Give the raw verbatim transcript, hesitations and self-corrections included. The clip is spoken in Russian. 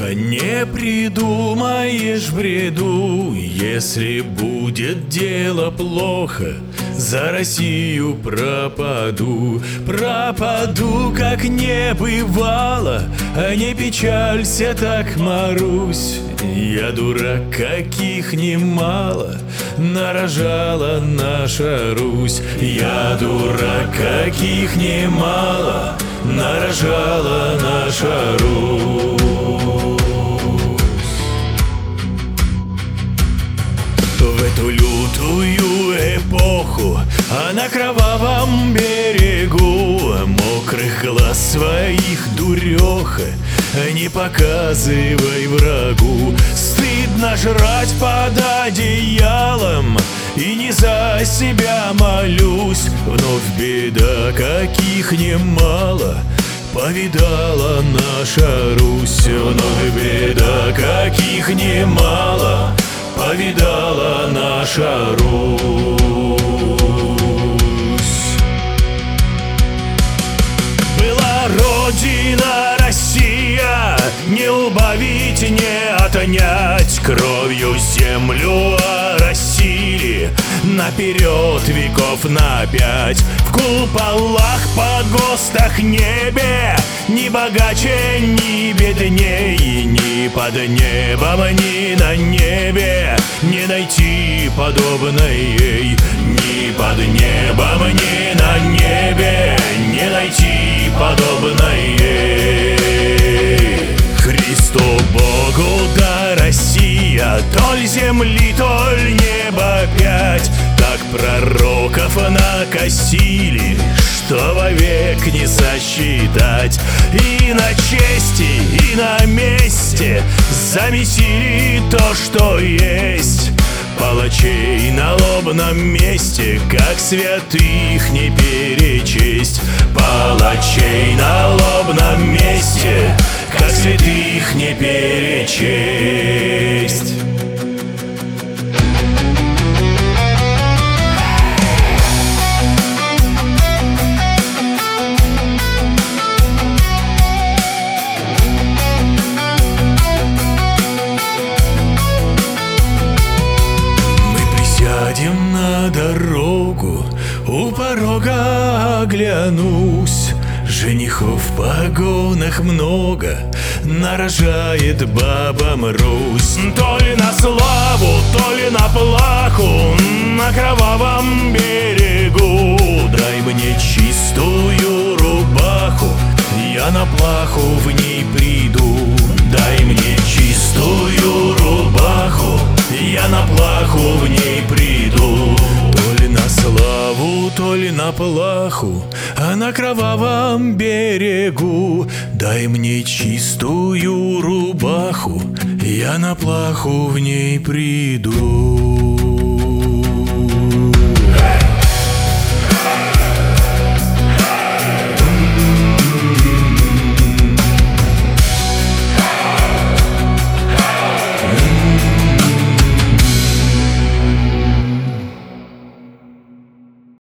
Не придумаешь бреду, если будет дело плохо, за Россию пропаду. Пропаду, как не бывало, а не печалься так, Марусь. Я дурак, каких немало нарожала наша Русь. Я дурак, каких немало нарожала наша Русь. В эту лютую эпоху, а на кровавом берегу мокрых глаз своих, дуреха, не показывай врагу. Стыдно жрать под одеялом, и не за себя молюсь. Вновь беда, каких немало повидала наша Русь. Вновь беда, каких немало повидала наша Русь. Была Родина Россия, не убавить, не отнять. Кровью землю оросили наперед веков на пять. В куполах, погостах, небе ни богаче, ни бедней, ни под небом, ни на небе не найти подобной ей. Ни под небом, ни на небе не найти подобной ей. Христу Богу да Россия, толь земли, толь неба пять. Так пророков накосили, что вовек не сосчитать. И на чести, и на месте замесили то, что есть. Палачей на лобном месте, как святых, не перечесть. Палачей на лобном месте, как святых, не перечесть. Сядем на дорогу, у порога оглянусь. Женихов в погонах много, нарожает бабам Русь. То ли на славу, то ли на плаху, на кровавом берегу. Дай мне чистую рубаху, я на плаху в ней приду. Дай мне чистую рубаху, я на плаху в ней приду. То ли на славу, то ли на плаху, а на кровавом берегу. Дай мне чистую рубаху, я на плаху в ней приду.